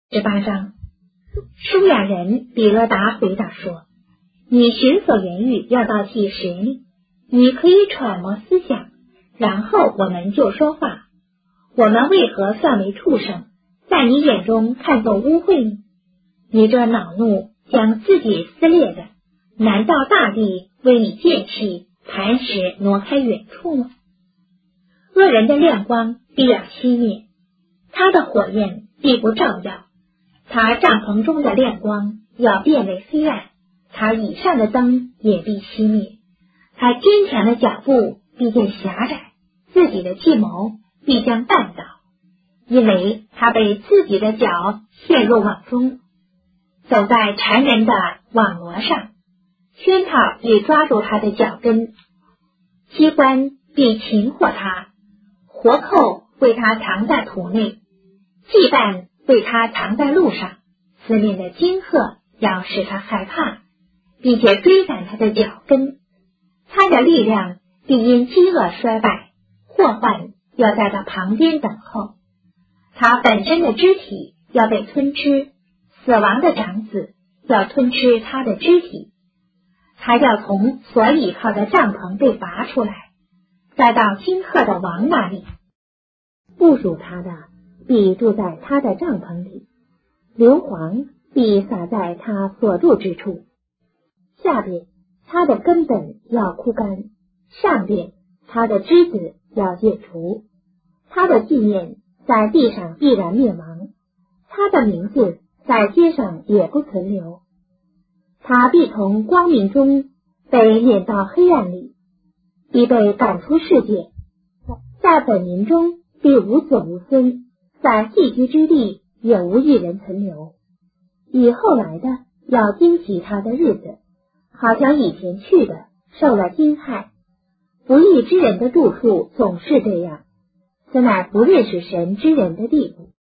18章，舒雅人比勒达回答说：你寻所言语要到第10例，你可以揣摩思想，然后我们就说话。我们为何算为畜生，在你眼中看作污秽呢？你这恼怒将自己撕裂的，难道大地为你见弃，磐石挪开远处吗？恶人的亮光必要熄灭，他的火焰必不照耀，他帐篷中的亮光要变为黑暗，他以上的灯也必熄灭，他坚强的脚步必见狭窄，自己的计谋必将绊倒，因为他被自己的脚陷入网中，走在缠人的网罗上，圈套必抓住他的脚跟，机关必擒获他，活扣为他藏在土内，羁绊为他藏在路上，四面的惊吓要使他害怕，并且追赶他的脚跟，他的力量必因饥饿衰败，祸患要在他旁边等候，他本身的肢体要被吞吃，死亡的长子要吞吃他的肢体，他要从所倚靠的帐篷被拔出来，再到金鹤的王那里，部属他的必住在他的帐篷里，硫磺必撒在他所住之处，下边他的根本要枯干，上边他的枝子要解除，他的纪念在地上必然灭亡，他的名字在街上也不存留，他必从光明中被撵到黑暗里，必被赶出世界，在本民中必无子无孙，在寄居之地也无一人存留。以后来的要惊奇他的日子，好像以前去的受了惊害。不义之人的住处总是这样，此乃不认识神之人的地步。